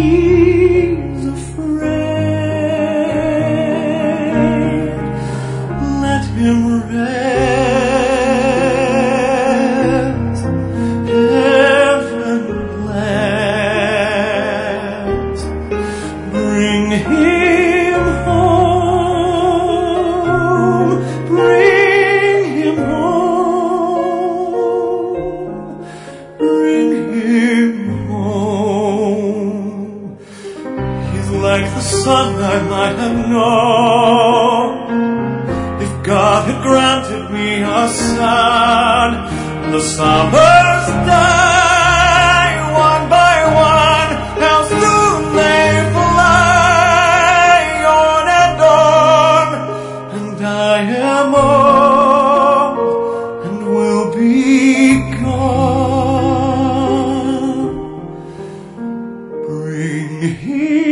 he's afraid, let him rest, heaven bless. Bring him home, bring him home, bring him home. He's like the son I might have known if God had granted me a son. The summers die one by one, how soon they fly on and on, and I am old and will be gone. Bring him